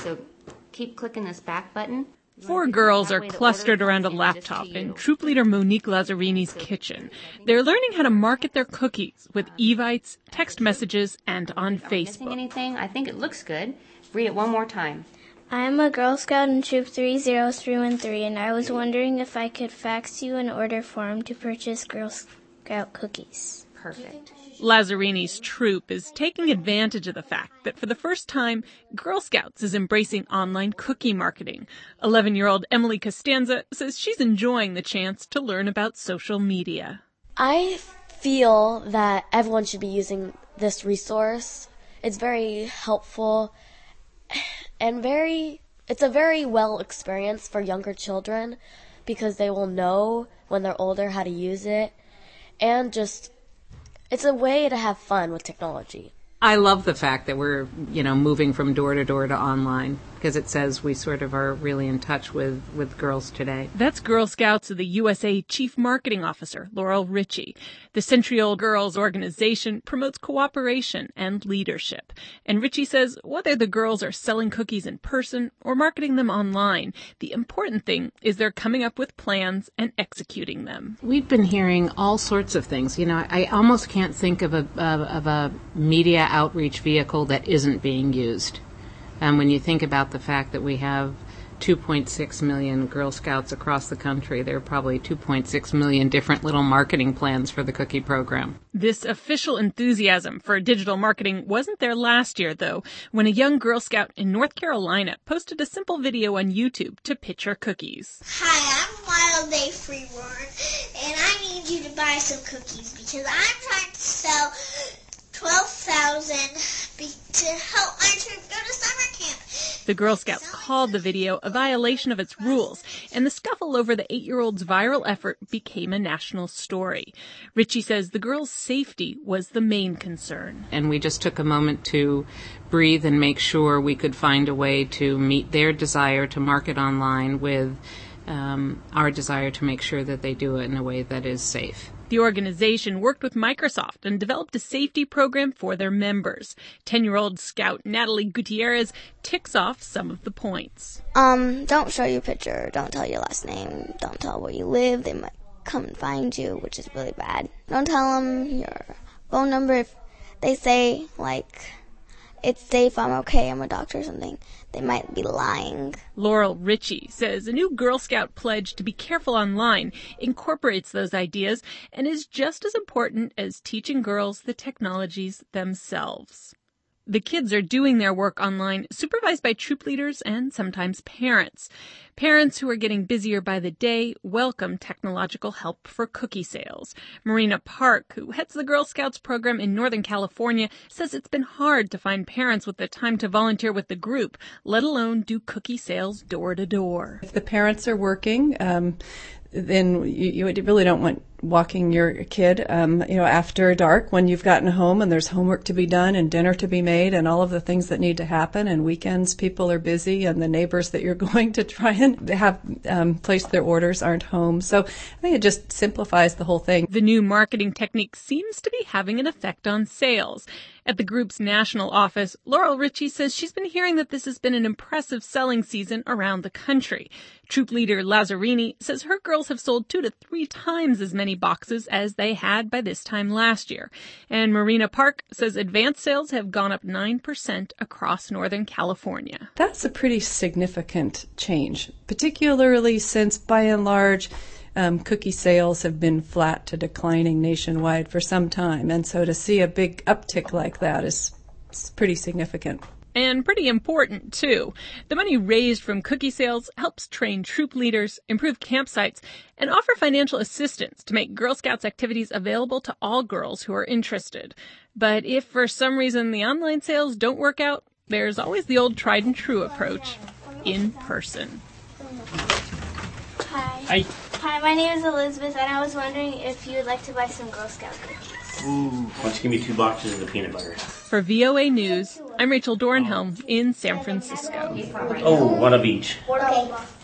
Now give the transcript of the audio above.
so keep clicking this back button. 4 girls are clustered around a laptop in Troop Leader Monique Lazzarini's kitchen. They're learning how to market their cookies with Evites, text messages, and on Facebook. Anything? I think it looks good. Read it one more time. I'm a Girl Scout in Troop 30313, and I was wondering if I could fax you an order form to purchase Girl Scout cookies. Perfect. Lazzarini's troop is taking advantage of the fact that for the first time, Girl Scouts is embracing online cookie marketing. 11-year-old Emily Costanza says she's enjoying the chance to learn about social media. I feel that everyone should be using this resource. It's very helpful and it's a very well experience for younger children because they will know when they're older how to use it, and it's a way to have fun with technology. I love the fact that we're, moving from door to door to online, because it says we sort of are really in touch with girls today. That's Girl Scouts of the USA Chief Marketing Officer, Laurel Ritchie. The Century-Old Girls organization promotes cooperation and leadership. And Ritchie says whether the girls are selling cookies in person or marketing them online, the important thing is they're coming up with plans and executing them. We've been hearing all sorts of things. I almost can't think of a media outreach vehicle that isn't being used. And when you think about the fact that we have 2.6 million Girl Scouts across the country, there are probably 2.6 million different little marketing plans for the cookie program. This official enthusiasm for digital marketing wasn't there last year, though, when a young Girl Scout in North Carolina posted a simple video on YouTube to pitch her cookies. Hi, I'm Wild Day Freeborn, and I need you to buy some cookies because I'm trying to sell 12,000 to help my troop go to summer camp. The Girl Scouts called the video a violation of its rules, and the scuffle over the 8-year-old's viral effort became a national story. Ritchie says the girls' safety was the main concern. And we just took a moment to breathe and make sure we could find a way to meet their desire to market online with our desire to make sure that they do it in a way that is safe. The organization worked with Microsoft and developed a safety program for their members. 10-year-old Scout Natalie Gutierrez ticks off some of the points. Don't show your picture. Don't tell your last name. Don't tell where you live. They might come and find you, which is really bad. Don't tell them your phone number. If they say, it's safe, I'm okay, I'm a doctor or something, they might be lying. Laurel Ritchie says a new Girl Scout pledge to be careful online incorporates those ideas and is just as important as teaching girls the technologies themselves. The kids are doing their work online, supervised by troop leaders and sometimes parents. Parents who are getting busier by the day welcome technological help for cookie sales. Marina Park, who heads the Girl Scouts program in Northern California, says it's been hard to find parents with the time to volunteer with the group, let alone do cookie sales door to door. If the parents are working, then you really don't want walking your kid, after dark when you've gotten home and there's homework to be done and dinner to be made and all of the things that need to happen, and weekends people are busy and the neighbors that you're going to try and have place their orders aren't home. So I think it just simplifies the whole thing. The new marketing technique seems to be having an effect on sales. At the group's national office, Laurel Ritchie says she's been hearing that this has been an impressive selling season around the country. Troop leader Lazzarini says her girls have sold 2 to 3 times as many boxes as they had by this time last year. And Marina Park says advance sales have gone up 9% across Northern California. That's a pretty significant change, particularly since by and large cookie sales have been flat to declining nationwide for some time. And so to see a big uptick like that is pretty significant. And pretty important, too. The money raised from cookie sales helps train troop leaders, improve campsites, and offer financial assistance to make Girl Scouts activities available to all girls who are interested. But if for some reason the online sales don't work out, there's always the old tried and true approach, in person. Hi. Hi, my name is Elizabeth, and I was wondering if you would like to buy some Girl Scout cookies. Ooh, why don't you give me 2 boxes of the peanut butter? For VOA News, I'm Rachel Dornhelm in San Francisco. Oh, one of each. Okay.